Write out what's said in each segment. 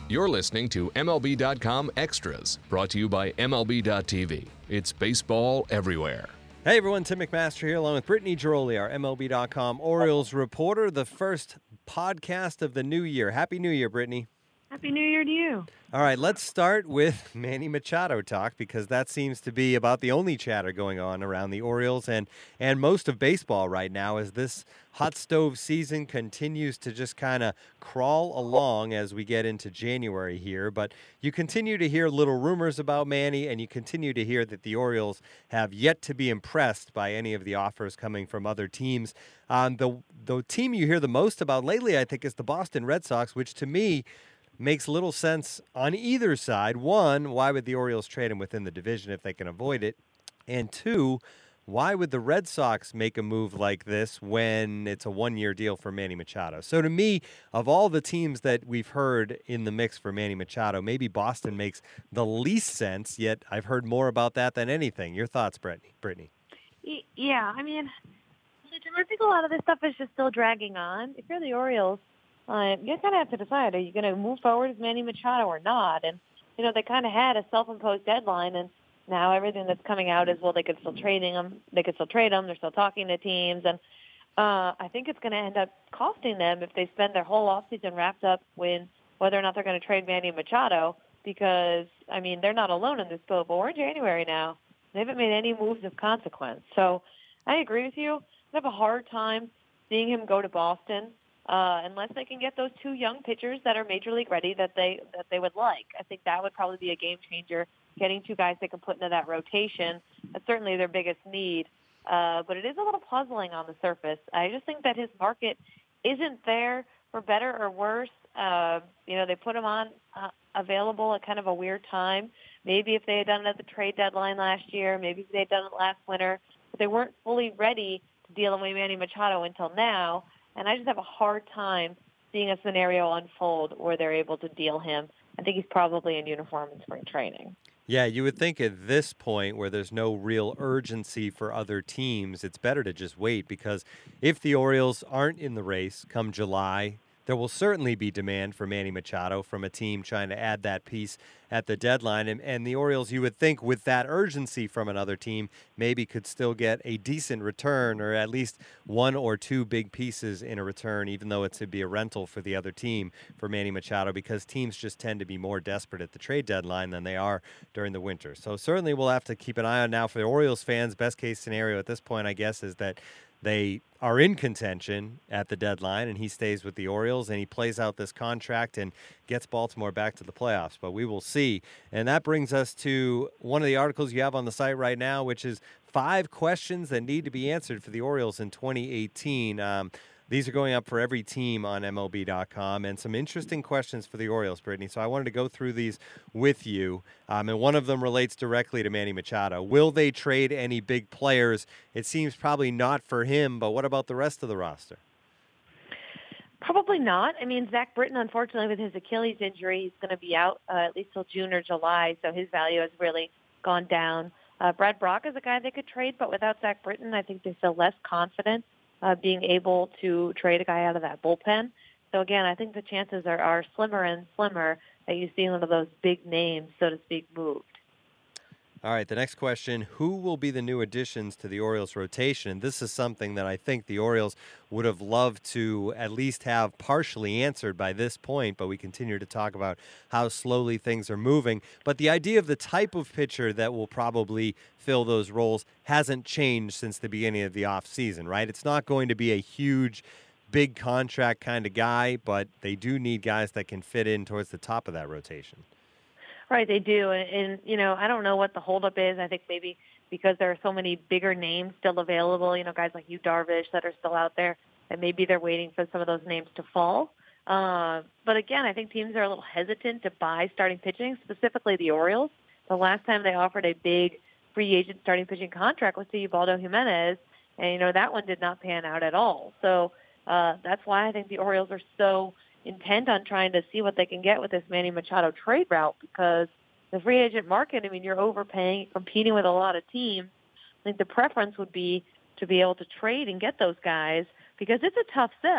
You're listening to MLB.com Extras, brought to you by MLB.tv. It's baseball everywhere. Hey everyone, Tim McMaster here along with Brittany Giroli, our MLB.com Orioles reporter, the first podcast of the new year. Happy New Year, Brittany. Happy New Year to you. All right, let's start with Manny Machado talk because that seems to be about the only chatter going on around the Orioles and most of baseball right now as this hot stove season continues to just kind of crawl along as we get into January here. But you continue to hear little rumors about Manny, and you continue to hear that the Orioles have yet to be impressed by any of the offers coming from other teams. The team you hear the most about lately, I think, is the Boston Red Sox, which to me makes little sense on either side. One, why would the Orioles trade him within the division if they can avoid it? And two, why would the Red Sox make a move like this when it's a one-year deal for Manny Machado? So to me, of all the teams that we've heard in the mix for Manny Machado, maybe Boston makes the least sense, yet I've heard more about that than anything. Your thoughts, Brittany? Yeah, I mean, I think a lot of this stuff is just still dragging on. If you're the Orioles, you kind of have to decide, are you going to move forward with Manny Machado or not? And, they kind of had a self-imposed deadline, and now everything that's coming out is, well, they could still trade him. They're still talking to teams. And I think it's going to end up costing them if they spend their whole offseason wrapped up with whether or not they're going to trade Manny Machado because, I mean, they're not alone in this boat, but we're in January now. They haven't made any moves of consequence. So I agree with you. I have a hard time seeing him go to Boston. Unless they can get those two young pitchers that are major league ready that they would like. I think that would probably be a game changer, getting two guys they can put into that rotation. That's certainly their biggest need. But it is a little puzzling on the surface. I just think that his market isn't there for better or worse. They put him on available at kind of a weird time. Maybe if they had done it at the trade deadline last year, maybe if they had done it last winter, but they weren't fully ready to deal with Manny Machado until now. And I just have a hard time seeing a scenario unfold where they're able to deal him. I think he's probably in uniform in spring training. Yeah, you would think at this point where there's no real urgency for other teams, it's better to just wait because if the Orioles aren't in the race come July, there will certainly be demand for Manny Machado from a team trying to add that piece at the deadline. And the Orioles, you would think with that urgency from another team, maybe could still get a decent return or at least one or two big pieces in a return, even though it's to be a rental for the other team for Manny Machado because teams just tend to be more desperate at the trade deadline than they are during the winter. So certainly we'll have to keep an eye on now for the Orioles fans. Best case scenario at this point, I guess, is that they are in contention at the deadline, and he stays with the Orioles, and he plays out this contract and gets Baltimore back to the playoffs. But we will see. And that brings us to one of the articles you have on the site right now, which is 5 questions that need to be answered for the Orioles in 2018. These are going up for every team on MLB.com, and some interesting questions for the Orioles, Brittany. So I wanted to go through these with you, and one of them relates directly to Manny Machado. Will they trade any big players? It seems probably not for him, but what about the rest of the roster? Probably not. I mean, Zach Britton, unfortunately, with his Achilles injury, he's going to be out at least till June or July, so his value has really gone down. Brad Brock is a guy they could trade, but without Zach Britton, I think they feel less confident being able to trade a guy out of that bullpen. So, again, I think the chances are slimmer and slimmer that you see one of those big names, so to speak, moved. All right, the next question, who will be the new additions to the Orioles rotation? And this is something that I think the Orioles would have loved to at least have partially answered by this point, but we continue to talk about how slowly things are moving. But the idea of the type of pitcher that will probably fill those roles hasn't changed since the beginning of the offseason, right? It's not going to be a huge, big contract kind of guy, but they do need guys that can fit in towards the top of that rotation. Right, they do. And, I don't know what the holdup is. I think maybe because there are so many bigger names still available, guys like Yu Darvish that are still out there, and maybe they're waiting for some of those names to fall. But again, I think teams are a little hesitant to buy starting pitching, specifically the Orioles. The last time they offered a big free agent starting pitching contract was to Ubaldo Jimenez, and, that one did not pan out at all. So that's why I think the Orioles are so intent on trying to see what they can get with this Manny Machado trade route because the free agent market, I mean, you're overpaying, competing with a lot of teams. I think the preference would be to be able to trade and get those guys because it's a tough sell.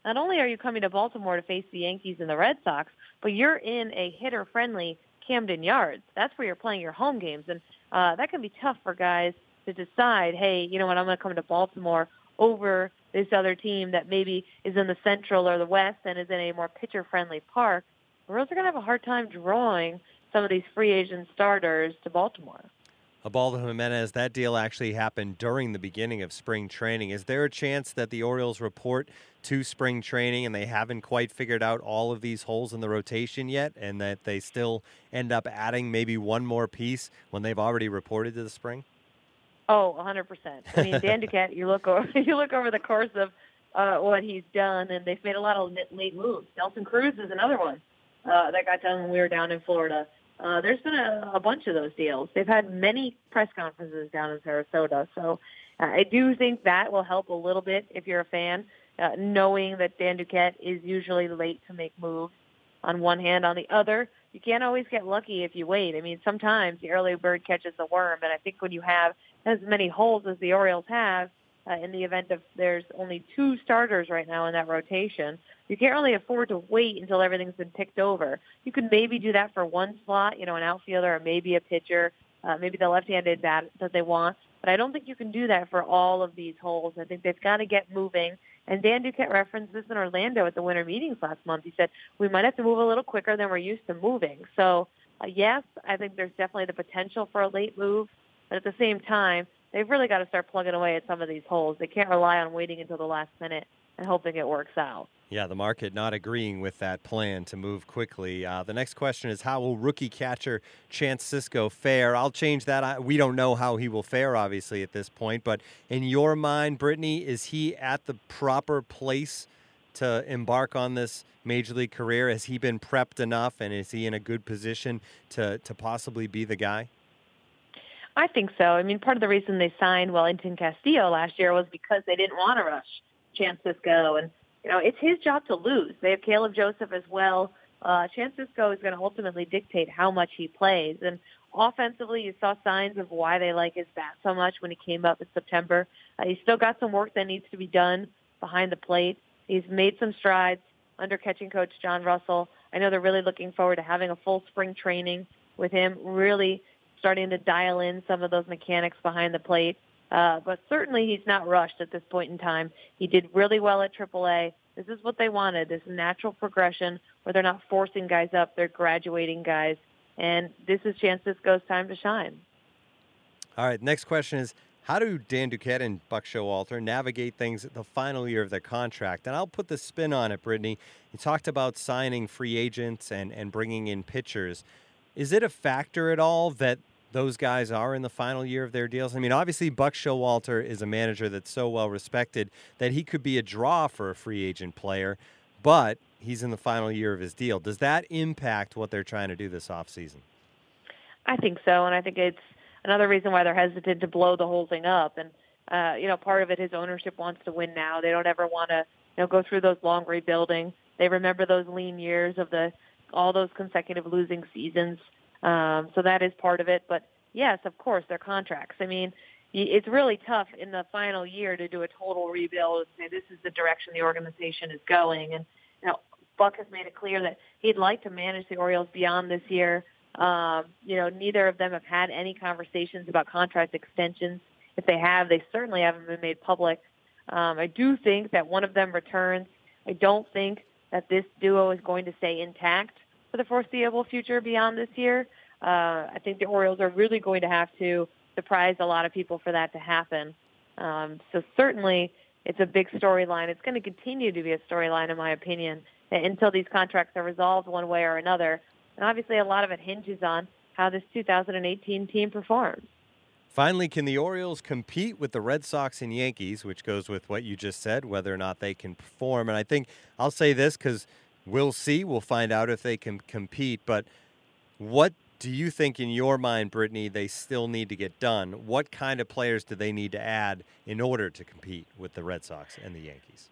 not only are you coming to Baltimore to face the Yankees and the Red Sox, but you're in a hitter-friendly Camden Yards. That's where you're playing your home games. And that can be tough for guys to decide, hey, you know what, I'm going to come to Baltimore over this other team that maybe is in the Central or the West and is in a more pitcher-friendly park. The Royals are going to have a hard time drawing some of these free agent starters to Baltimore. Ubaldo Jimenez, that deal actually happened during the beginning of spring training. Is there a chance that the Orioles report to spring training and they haven't quite figured out all of these holes in the rotation yet, and that they still end up adding maybe one more piece when they've already reported to the spring? Oh, 100%. I mean, Dan Duquette, you look over the course of what he's done, and they've made a lot of late moves. Nelson Cruz is another one that got done when we were down in Florida. There's been a bunch of those deals. They've had many press conferences down in Sarasota. So I do think that will help a little bit if you're a fan, knowing that Dan Duquette is usually late to make moves on one hand. On the other, you can't always get lucky if you wait. I mean, sometimes the early bird catches the worm. And I think when you have as many holes as the Orioles have, in the event of there's only 2 starters right now in that rotation, you can't really afford to wait until everything's been picked over. You could maybe do that for one slot, an outfielder or maybe a pitcher, maybe the left-handed bat that they want. But I don't think you can do that for all of these holes. I think they've got to get moving. And Dan Duquette referenced this in Orlando at the winter meetings last month. He said, we might have to move a little quicker than we're used to moving. So, yes, I think there's definitely the potential for a late move. But at the same time, they've really got to start plugging away at some of these holes. They can't rely on waiting until the last minute and hoping it works out. Yeah, the market not agreeing with that plan to move quickly. The next question is, how will rookie catcher Chance Sisco fare? I'll change that. We don't know how he will fare, obviously, at this point. But in your mind, Brittany, is he at the proper place to embark on this major league career? Has he been prepped enough, and is he in a good position to possibly be the guy? I think so. I mean, part of the reason they signed Wellington Castillo last year was because they didn't want to rush Chance Sisco. And, it's his job to lose. They have Caleb Joseph as well. Chance Sisco is going to ultimately dictate how much he plays. And offensively, you saw signs of why they like his bat so much when he came up in September. He's still got some work that needs to be done behind the plate. He's made some strides under catching coach John Russell. I know they're really looking forward to having a full spring training with him, really starting to dial in some of those mechanics behind the plate. But certainly he's not rushed at this point in time. He did really well at AAA. This is what they wanted, this natural progression where they're not forcing guys up, they're graduating guys. And this is Chance Sisco's time to shine. All right, next question is, how do Dan Duquette and Buck Showalter navigate things at the final year of their contract? And I'll put the spin on it, Brittany. You talked about signing free agents and bringing in pitchers. Is it a factor at all that those guys are in the final year of their deals? I mean, obviously, Buck Showalter is a manager that's so well respected that he could be a draw for a free agent player, but he's in the final year of his deal. Does that impact what they're trying to do this offseason? I think so, and I think it's another reason why they're hesitant to blow the whole thing up. And, part of it, his ownership wants to win now. They don't ever want to, go through those long rebuilding. They remember those lean years of all those consecutive losing seasons. So that is part of it. But, yes, of course, their contracts. I mean, it's really tough in the final year to do a total rebuild and say this is the direction the organization is going. And, Buck has made it clear that he'd like to manage the Orioles beyond this year. Neither of them have had any conversations about contract extensions. If they have, they certainly haven't been made public. I do think that one of them returns. I don't think that this duo is going to stay intact for the foreseeable future beyond this year. I think the Orioles are really going to have to surprise a lot of people for that to happen. So certainly it's a big storyline. It's going to continue to be a storyline, in my opinion, until these contracts are resolved one way or another. And obviously a lot of it hinges on how this 2018 team performs. Finally, can the Orioles compete with the Red Sox and Yankees, which goes with what you just said, whether or not they can perform? And I think I'll say this because we'll see. We'll find out if they can compete. But what do you think in your mind, Brittany, they still need to get done? What kind of players do they need to add in order to compete with the Red Sox and the Yankees?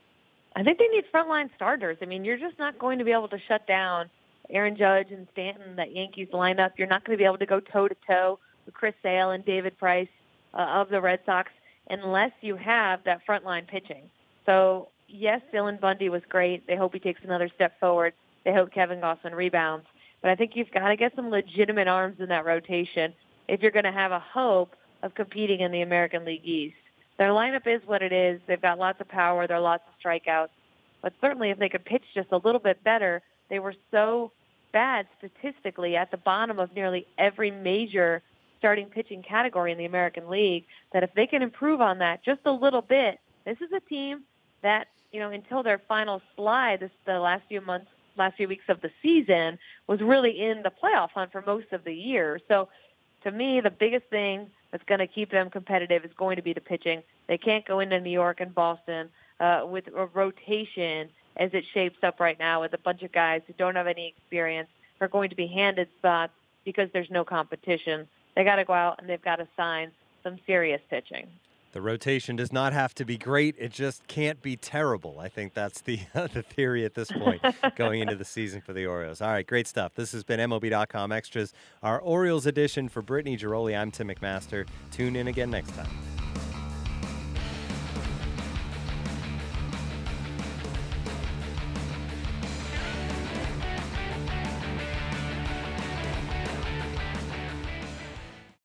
I think they need frontline starters. I mean, you're just not going to be able to shut down Aaron Judge and Stanton, that Yankees lineup. You're not going to be able to go toe-to-toe with Chris Sale and David Price of the Red Sox unless you have that frontline pitching. So yes, Dylan Bundy was great. They hope he takes another step forward. They hope Kevin Gosselin rebounds. But I think you've got to get some legitimate arms in that rotation if you're going to have a hope of competing in the American League East. Their lineup is what it is. They've got lots of power. There are lots of strikeouts. But certainly if they could pitch just a little bit better, they were so bad statistically at the bottom of nearly every major starting pitching category in the American League that if they can improve on that just a little bit, this is a team that, until their final slide the last few weeks of the season was really in the playoff hunt for most of the year. So to me, the biggest thing that's going to keep them competitive is going to be the pitching. They can't go into New York and Boston with a rotation as it shapes up right now with a bunch of guys who don't have any experience, who are going to be handed spots because there's no competition. They got to go out and they've got to sign some serious pitching. The rotation does not have to be great. It just can't be terrible. I think that's the the theory at this point going into the season for the Orioles. All right, great stuff. This has been MLB.com Extras, our Orioles edition. For Brittany Giroli, I'm Tim McMaster. Tune in again next time.